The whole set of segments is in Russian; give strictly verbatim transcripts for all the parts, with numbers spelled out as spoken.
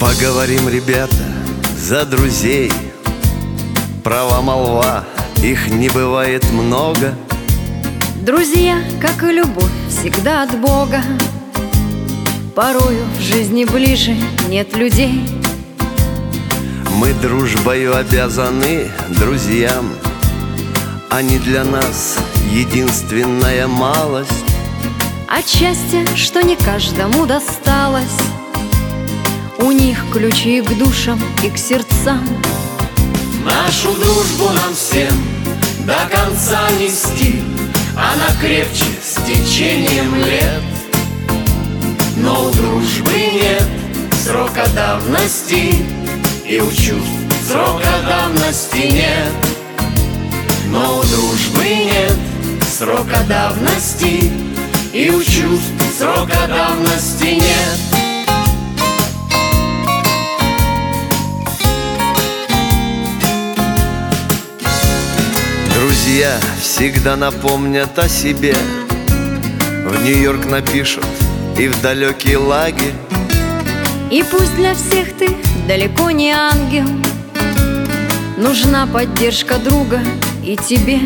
Поговорим, ребята, за друзей. Права молва, их не бывает много. Друзья, как и любовь, всегда от Бога. Порою в жизни ближе нет людей. Мы дружбою обязаны друзьям. Они для нас единственная малость. От счастья, что не каждому досталось. У них ключи к душам и к сердцам. Нашу дружбу нам всем до конца нести. Она крепче с течением лет. Но у дружбы нет срока давности, и у чувств срока давности нет. Но у дружбы нет срока давности, и у чувств срока давности нет. Друзья всегда напомнят о себе. В Нью-Йорк напишут и в далекий лагерь. И пусть для всех ты далеко не ангел, нужна поддержка друга и тебе.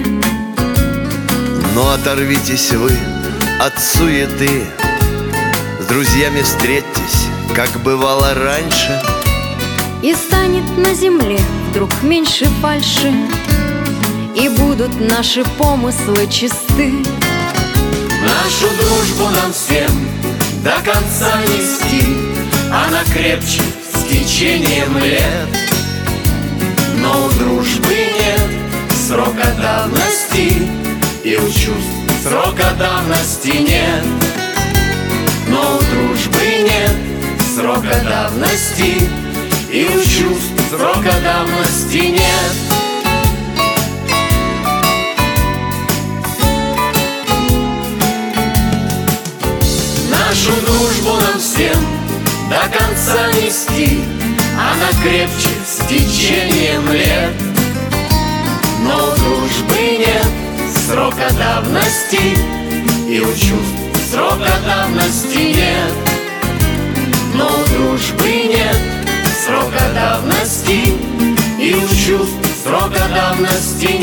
Но оторвитесь вы от суеты, с друзьями встретьтесь, как бывало раньше. И станет на земле вдруг меньше фальши, и будут наши помыслы чисты. Нашу дружбу нам всем до конца нести. Она крепче с течением лет. Но у дружбы нет срока давности, и у чувств срока давности нет. Но у дружбы нет срока давности, и у чувств срока давности нет. Нашу дружбу нам всем до конца нести. Она крепче с течением лет. Но у дружбы нет срока давности, и у чувств срока давности нет. Но у дружбы нет срока давности, и у чувств срока давности